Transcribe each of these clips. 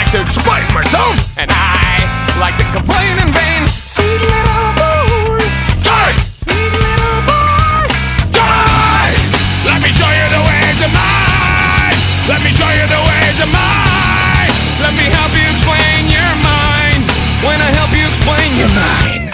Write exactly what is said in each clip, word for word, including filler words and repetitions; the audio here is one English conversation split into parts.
like to explain myself, and I like to complain in vain. Sweet little boy, Johnny! Sweet little boy, Johnny! Let me show you the ways of mine. Let me show you the ways of mine. Let me help you explain your mind. When I help you explain your mind.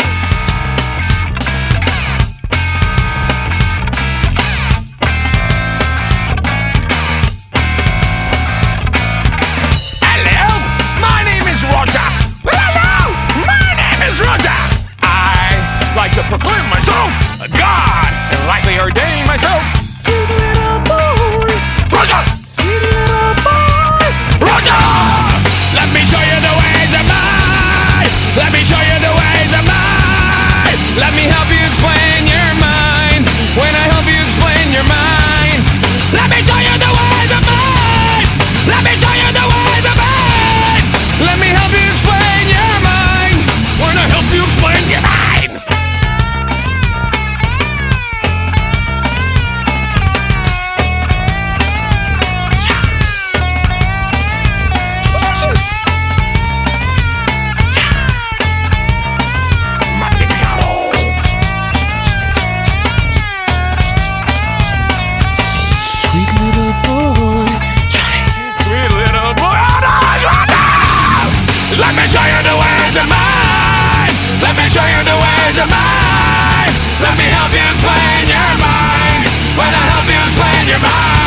Hello, my name is Roger. Hello, my name is Roger. I like to proclaim myself a god and likely ordain myself. Sweet little boy, Roger. Sweet little boy, Roger. Let me show you the ways of mine. Let me show you the ways of mine. Let me help you explain your mind. When I help you explain your mind. Let me show you the ways of mine. Let me show you the ways of mine. Let me help you explain your mind. When I help you explain your mind. Sweet little boy, Johnny. Sweet little boy, oh no, oh no! Let me show you the ways of mine. Let me show you the ways of mine. Let me help you explain your mind. When I help you explain your mind.